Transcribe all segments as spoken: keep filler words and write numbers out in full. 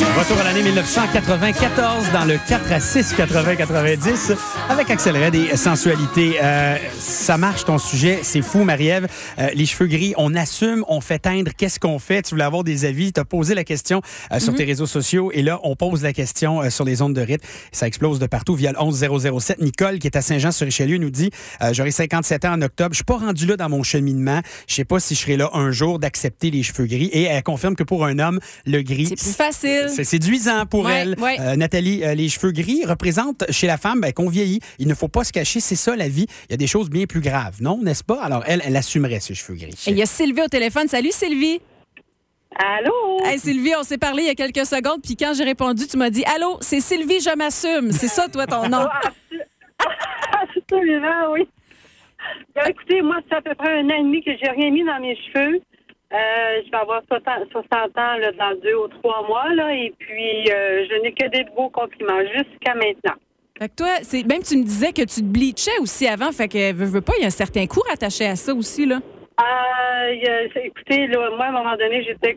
Retour à l'année dix-neuf cent quatre-vingt-quatorze dans le quatre à six quatre-vingts quatre-vingt-dix avec Axel Red et Sensualité. Euh, ça marche ton sujet, c'est fou Marie-Ève. Euh, les cheveux gris, on assume, on fait teindre, qu'est-ce qu'on fait? Tu voulais avoir des avis, tu as posé la question euh, sur mm-hmm. tes réseaux sociaux et là, on pose la question euh, sur les ondes de rythme. Ça explose de partout via le onze zéro zéro sept. Nicole, qui est à Saint-Jean-sur-Richelieu, nous dit euh, j'aurai cinquante-sept ans en octobre, je suis pas rendu là dans mon cheminement, je sais pas si je serai là un jour d'accepter les cheveux gris et elle confirme que pour un homme, le gris... C'est plus facile. C'est séduisant pour ouais, elle. Ouais. Euh, Nathalie, euh, les cheveux gris représentent chez la femme ben, qu'on vieillit. Il ne faut pas se cacher, c'est ça la vie. Il y a des choses bien plus graves, non, n'est-ce pas? Alors, elle, elle assumerait ses cheveux gris. Et il y a Sylvie au téléphone. Salut Sylvie. Allô? Hey Sylvie, on s'est parlé il y a quelques secondes, puis quand j'ai répondu, tu m'as dit « Allô, c'est Sylvie, je m'assume ». C'est ça, toi, ton nom? Absolument, oui. Bien, écoutez, moi, ça fait à peu près un an et demi que j'ai rien mis dans mes cheveux. Euh, je vais avoir soixante ans là, dans deux ou trois mois, là, et puis euh, je n'ai que des beaux compliments jusqu'à maintenant. Fait que toi, c'est, même tu me disais que tu te bleachais aussi avant, fait que veux, veux pas, il y a un certain coût attaché à ça aussi, là. Euh, y a, écoutez, là, moi, à un moment donné, j'étais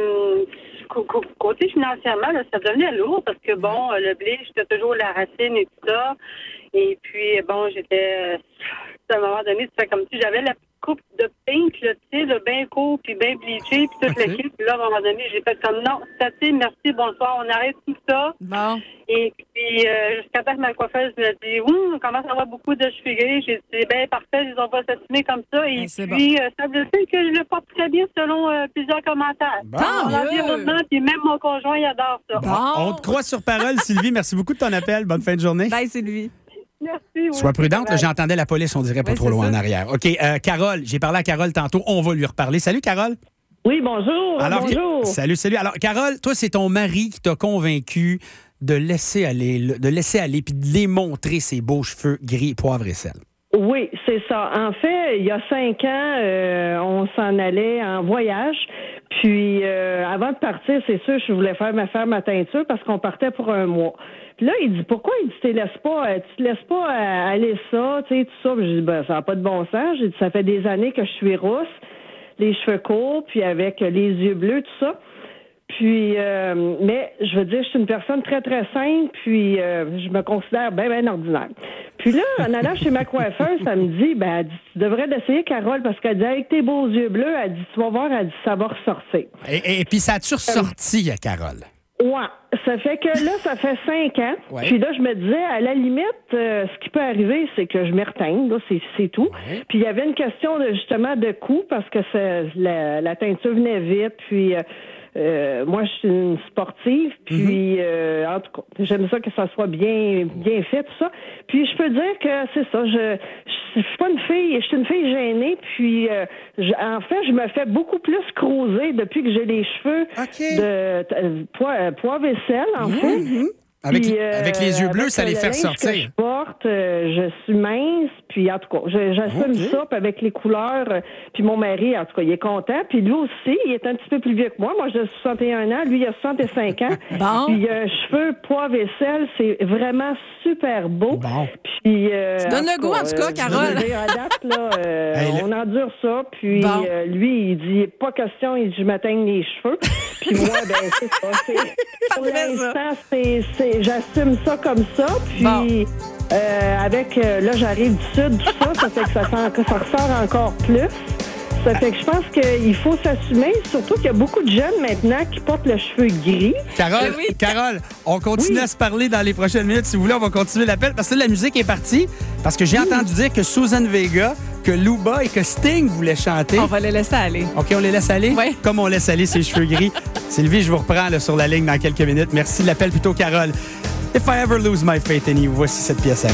comme... Côté financièrement, là, ça devenait lourd parce que, bon, le blé, j'étais toujours la racine et tout ça. Et puis, bon, j'étais... À un moment donné, c'était comme si j'avais la coupe de pink, là, tu sais, le bien court, puis bien bleaché, puis toute okay. l'équipe. Puis là, à un moment donné, j'ai fait comme, non, c'est assez, merci, bonsoir, on arrête tout ça. Bon. Et puis, euh, jusqu'à temps que ma coiffeuse me dit, oui, on commence à avoir beaucoup de cheveux gris. J'ai dit, c'est bien parfait, ils ont pas s'assumer comme ça. Et ben, puis, bon. euh, ça veut dire que je le porte très bien selon euh, plusieurs commentaires. Bon. Dans l'environnement, puis même mon conjoint, il adore ça. Bon. On te croit sur parole, Sylvie. Merci beaucoup de ton appel. Bonne fin de journée. Bye, Sylvie. Merci. Oui. Sois prudente, là, j'entendais la police, on dirait pas ouais, trop loin ça. en arrière. OK, euh, Carole, j'ai parlé à Carole tantôt, on va lui reparler. Salut, Carole. Oui, bonjour. Alors, bonjour. Salut, salut. Alors, Carole, toi, c'est ton mari qui t'a convaincu de laisser aller, de laisser aller puis de les montrer ses beaux cheveux gris, poivre et sel. Oui, c'est ça. En fait, il y a cinq ans, euh, on s'en allait en voyage. Puis, euh, avant de partir, c'est sûr, je voulais faire ma, faire ma teinture parce qu'on partait pour un mois. Puis là, il dit, pourquoi il dit, tu te laisses pas, tu te laisses pas aller ça, tu sais, tout ça. Puis j'ai dit, ben, ça n'a pas de bon sens. J'ai dit, ça fait des années que je suis rousse, les cheveux courts, puis avec les yeux bleus, tout ça. Puis, euh, mais je veux dire, je suis une personne très, très simple, puis euh, je me considère bien, bien ordinaire. Puis là, en allant chez ma coiffeuse, ça me dit, ben, elle dit, tu devrais l'essayer, Carole, parce qu'elle dit, avec tes beaux yeux bleus, elle dit, tu vas voir, elle dit, ça va ressortir. Et, et, et puis, ça a-tu ressorti, euh, Carole? Ouais. Ça fait que là, ça fait cinq ans. Ouais. Puis là, je me disais, à la limite, euh, ce qui peut arriver, c'est que je me reteigne, là, c'est, c'est tout. Ouais. Puis il y avait une question, de, justement, de coût, parce que c'est, la, la teinture venait vite, puis... Euh, Euh, moi, je suis une sportive, puis mm-hmm. euh, en tout cas, j'aime ça que ça soit bien, bien fait, tout ça. Puis je peux dire que c'est ça. Je, je, je suis pas une fille, je suis une fille gênée. Puis euh, je, en fait, je me fais beaucoup plus creuser depuis que j'ai les cheveux okay. de euh, poivre, poivre et sel, en mm-hmm. fait. Avec, puis, euh, avec les yeux bleus, avec ça les fait ressortir. Que je porte, euh, je suis mince, puis en tout cas, je, j'assume okay. ça, puis avec les couleurs, euh, puis mon mari, en tout cas, il est content. Puis lui aussi, il est un petit peu plus vieux que moi. Moi, j'ai soixante et un ans, lui, il a soixante-cinq ans. Bon. Puis il a un cheveu poivre et sel, c'est vraiment super beau. Bon. Puis, euh, tu donnes le goût, en tout cas, euh, Carole. Dire, à date, là, euh, hey, on endure ça, puis bon. euh, lui, il dit, pas question, il dit, je m'atteigne les cheveux. Puis moi, ben, c'est ça. C'est, pour l'instant, c'est, c'est, j'assume ça comme ça, puis bon. euh, avec, euh, là, j'arrive du sud, tout ça, ça fait que ça, sent, ça ressort encore plus. Ça fait que je pense qu'il faut s'assumer, surtout qu'il y a beaucoup de jeunes maintenant qui portent le cheveu gris. Carole, oui. Carole, on continue oui. à se parler dans les prochaines minutes. Si vous voulez, on va continuer l'appel parce que la musique est partie. Parce que j'ai oui. entendu dire que Susan Vega, que Luba et que Sting voulaient chanter. On va les laisser aller. OK, on les laisse aller? Oui. Comme on laisse aller ses cheveux gris. Sylvie, je vous reprends là, sur la ligne dans quelques minutes. Merci de l'appel plutôt, Carole. If I ever lose my faith in you, voici cette pièce.